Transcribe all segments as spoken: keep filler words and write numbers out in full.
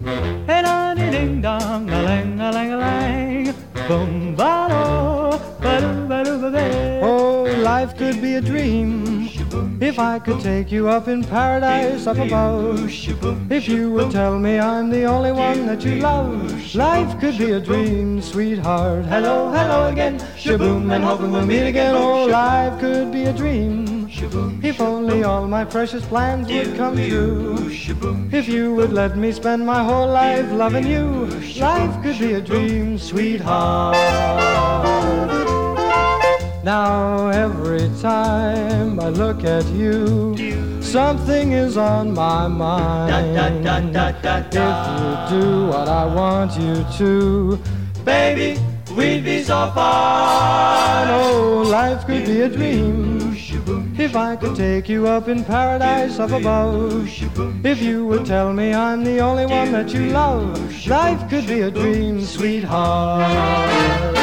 Hey da dee ding dong, a lang a lang a lang, boom ba do, ba do ba do ba ba. Oh, life could be a dream if I could take you up in paradise up above. If you would tell me I'm the only one that you love, life could be a dream, sweetheart. Hello, hello again, shaboom, and hoping we'll meet again. Oh, life could be a dream if only all my precious plans would come true. If you would let me spend my whole life loving you, life could be a dream, sweetheart. Now every time I look at you, something is on my mind. If you do what I want you to, baby, we'd be so fine. Oh, life could be a dream if I could take you up in paradise up above. If you would tell me I'm the only one that you love, life could be a dream, sweetheart.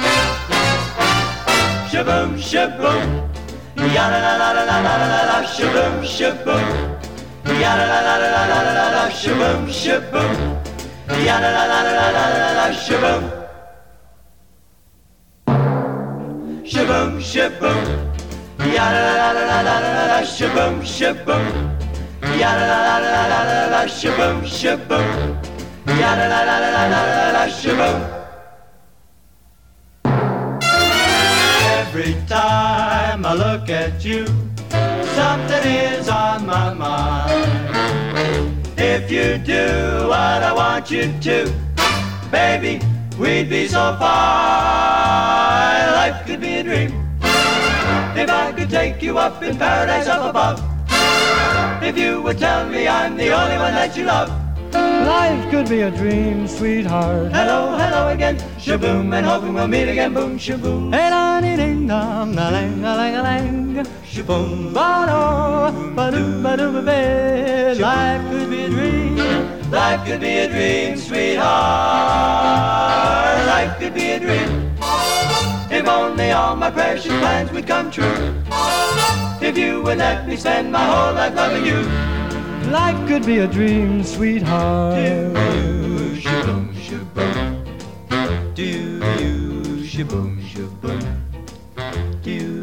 Shaboom, shaboom, ya la la la la la la la la, shaboom, shaboom, ya la la la la la la la la, shaboom, shaboom, ya la la la la la la la la, shaboom, shaboom, shaboom, ya la la la la la la la, shaboom, shaboom, ya la la la la la la la, shaboom, shaboom, ya la la la la la la la, shaboom. Every time I look at you, something is on my mind. If you do what I want you to, baby, we'd be so fine. Life could be a dream if I could take you up in paradise up above. If you would tell me I'm the only one that you love, life could be a dream, sweetheart. Hello, hello again, shaboom, and hoping we'll meet again, boom, shaboom. Hey da dee ding dong, a lang a lang a lang, shaboom ba do, ba do ba do ba ba. Life could be a dream, life could be a dream, sweetheart. Life could be a dream if only all my precious plans would come true. If you would let me spend my whole life loving you, life could be a dream, sweetheart. Do you shaboom shaboom? Do you shaboom shaboom? Do